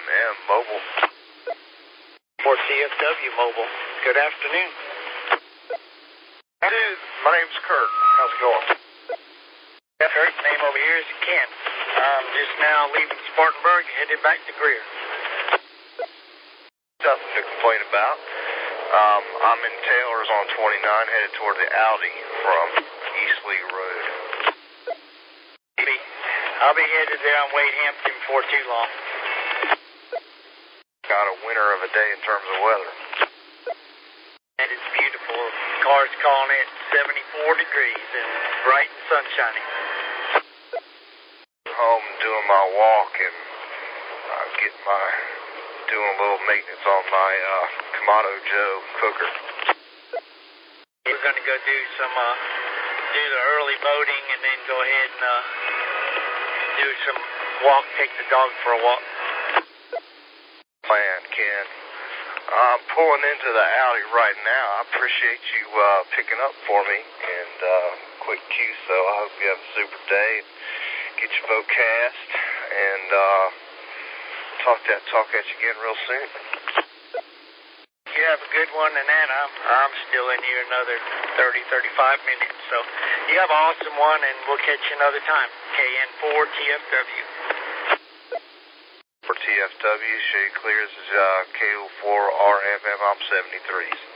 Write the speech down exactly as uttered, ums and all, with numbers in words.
M Mobile. For T F W Mobile. Good afternoon. Dude, my name's Kurt. How's it going? Kurt, name over here is Ken. I'm just now leaving Spartanburg, headed back to Greer. Nothing to complain about. Um, I'm in Taylor's on twenty-nine, headed toward the Audi from East Lee Road. I'll be headed there on Wade Hampton before too long. Got a winter of a day in terms of weather. And it's beautiful. Cars calling it seventy-four degrees and bright and sunshiny. Home doing my walk and uh, getting my, doing a little maintenance on my uh, Kamado Joe cooker. We're going to go do some, uh, do the early boating and then go ahead and uh, do some walk, take the dog for a walk. Plan, Ken. I'm pulling into the Audi right now. I appreciate you uh, picking up for me and uh, quick cue, so I hope you have a super day. Get your boat cast and uh, talk that talk at you again real soon. You have a good one, and then I'm, I'm still in here another thirty, thirty-five minutes. So you have an awesome one, and we'll catch you another time. K N four T F W. For T F W, show you clear. This is uh, K O four R F M. I'm seventy-threes.